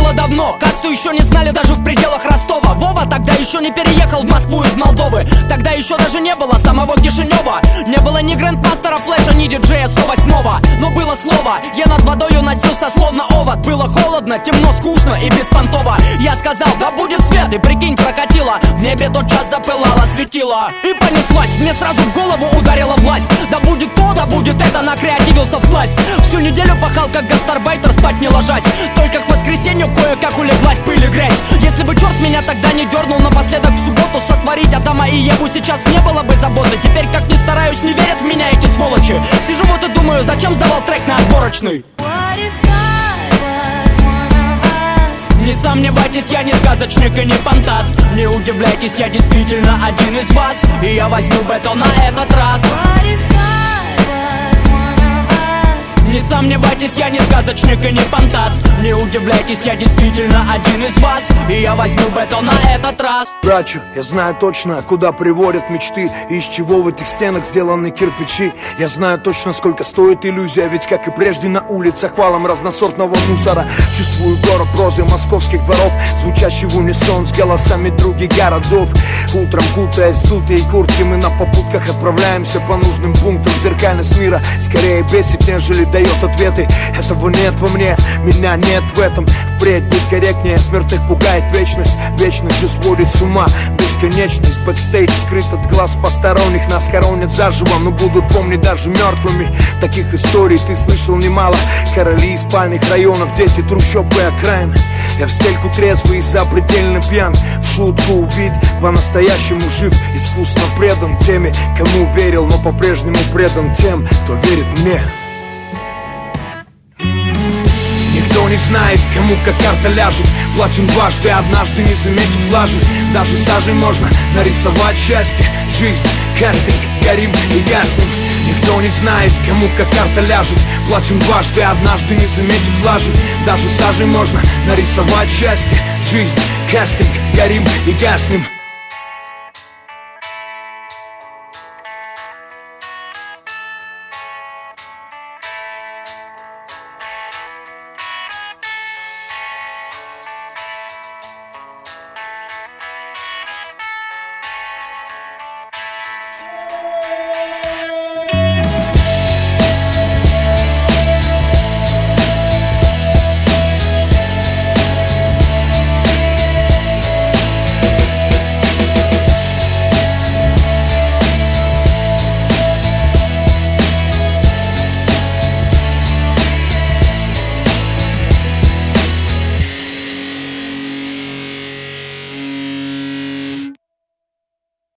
было давно. Касту еще не знали даже в пределах Ростова. Вова тогда еще не переехал в Москву из Молдовы. Тогда еще даже не было самого Кишинева. Не было ни грандмастера Флэша, ни диджея 108-го. Но было слово, я над водою носился словно овод. Было холодно, темно, скучно и беспонтово. Я сказал, да будет свет, и прикинь, прокатило. В небе тотчас запылало светило. И понеслась, мне сразу в голову ударила власть. Да будет то, да будет это, накреативился всласть. Всю неделю пахал как гастарбайтер, спать не ложась. Только к воскресенью кое-как улеглась пыль и грязь. Если бы черт меня тогда не дернул напоследок в субботу сотворить Адама и Еву, сейчас не было бы заботы. Теперь как ни стараюсь, не верят в меня эти сволочи. Сижу вот и думаю, зачем сдавал трек на отборочный. Не сомневайтесь, я не сказочник и не фантаст. Не удивляйтесь, я действительно один из вас. И я возьму бетон на этот раз. Не сомневайтесь, я не сказочник и не фантаст. Не удивляйтесь, я действительно один из вас. И я возьму бетон на этот раз. Брачу, я знаю точно, куда приводят мечты и из чего в этих стенах сделаны кирпичи. Я знаю точно, сколько стоит иллюзия. Ведь, как и прежде, на улицах валом разносортного мусора. Чувствую город прозы московских дворов, звучащий в унисон с голосами других городов. Утром, кутаясь в дутые куртки, мы на попутках отправляемся по нужным пунктам. Зеркальность мира скорее бесит, нежели дает ответы. Этого нет во мне, меня нет в этом. Впредь быть корректнее, смерть их пугает вечность. Вечность же сводит с ума бесконечность. Бэкстейдж скрыт от глаз посторонних. Нас хоронят заживо, но будут помнить даже мертвыми. Таких историй ты слышал немало. Короли из спальных районов, дети трущоб и окраин. Я в стельку трезвый и запредельно пьян. В шутку убит, по-настоящему жив. Искусно предан теми, кому верил, но по-прежнему предан тем, кто верит мне. Никто не знает, кому как карта ляжет. Платим дважды, однажды не заметив лажи. Даже сажей можно нарисовать счастье. Жизнь, кастинг, горим и гаснем. Никто не знает, кому как карта ляжет. Платим дважды, однажды не заметив лажи. Даже сажей можно нарисовать счастье. Жизнь, кастинг, горим и гаснем.